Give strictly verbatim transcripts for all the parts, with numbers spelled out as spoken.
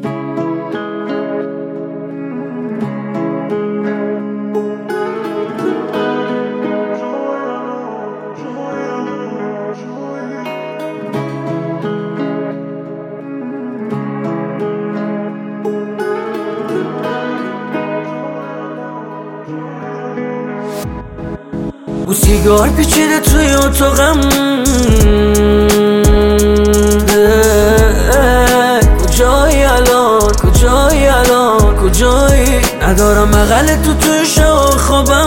بو سیگار پیچیده توی اتاقم، کجایی الان، کجایی الان، کجایی؟ ندارم بغل تو توی شب خوابم،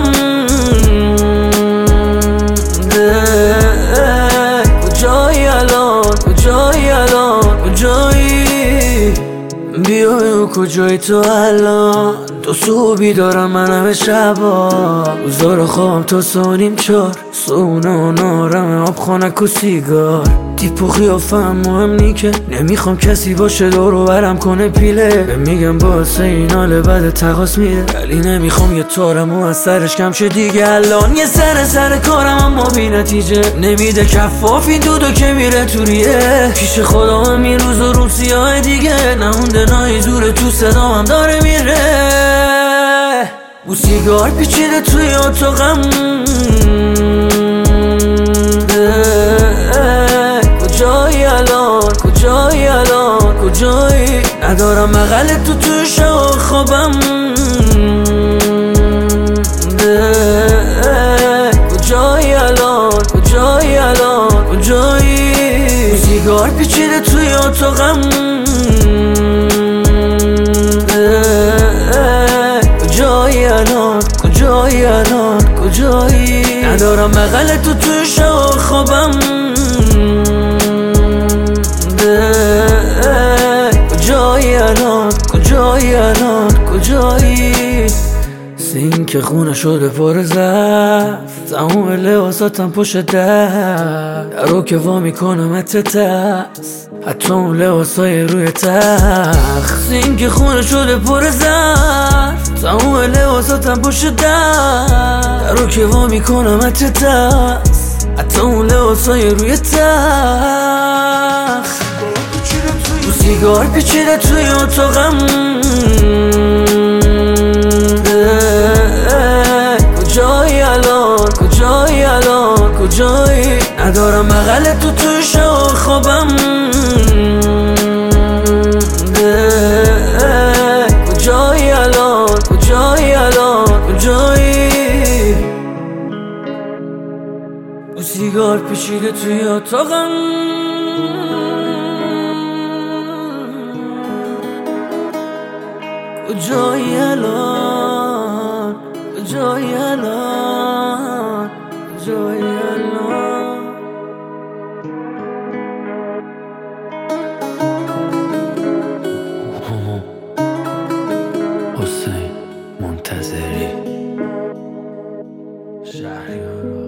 کجایی الان، کجایی الان، کجایی؟ بیای و کجایی تو الان؟ تو صبحی دارم من همه شبا، روزا خوابم تا سانیم چار، سونه و نارم آب خانک و سیگار. تیپ و قیافم مهم نی که نمیخوام کسی باشه دورو برم کنه پیله. میگم باسه این حال بد تقاس میره، ولی نمیخوام یه تارم و از سرش کم شه دیگه. الان یه سر سر کارم اما بی نتیجه، نمیده کفاف این دودو که میره تو ریه. پیش خدا هم این روز و روم سیاه دیگه، نمونده نایی زوره تو صدام داره میره. بو سیگار پیچیده توی اتاقم، کجایی الان، کجایی الان، کجایی؟ ندارم بغل تو توی شب خوابم، کجایی الان، کجایی الان، کجایی؟ بو سیگار پیچیده توی اتاقم، کجایی الان، کجایی الان، کجایی؟ ندارم بغل تو توی شب خوابم، کجایی الان، کجایی الان، کجایی؟ سینک خونه شده پر ظرف، تموم لباساتم پشت در، درو که وا میکنم اتتست، حتی اون لباسای روی تخت. سینک خونه شده پر ظرف، تموم لباساتم پشت در، درو که وا میکنم اتتست، حتی اون لباسای روی تخت. بو سیگار پیچیده توی اتاقم، کجایی الان، کجایی الان، کجایی؟ ندارم بغل تو توی شب خوابم، کجایی الان، کجایی الان، کجایی؟ بو سیگار پیچیده توی اتاقم، کجایی الان، کجایی الان، کجایی الان؟ حسین منتظری، شهریار